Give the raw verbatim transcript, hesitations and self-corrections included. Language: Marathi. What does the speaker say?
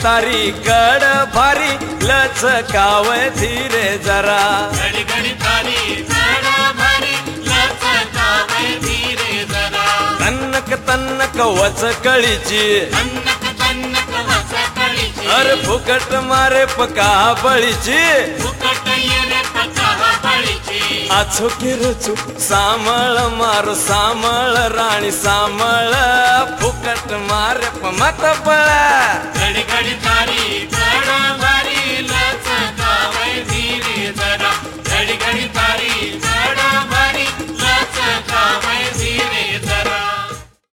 तारी कड भारी लचकाव धीरे जरा घडी घडी तारी कड भारी लचकाव धीरे जरा तन्नक तन्नक वचकळीची तन्नक तन्नक वचकळीची अरे फुकट मारे पका बळीची फुकट येरे पका बळीची आछो की रचू सामळ मार सामळ राणी सामळ फुकट मारे मत बळा घडी घडी तारी कड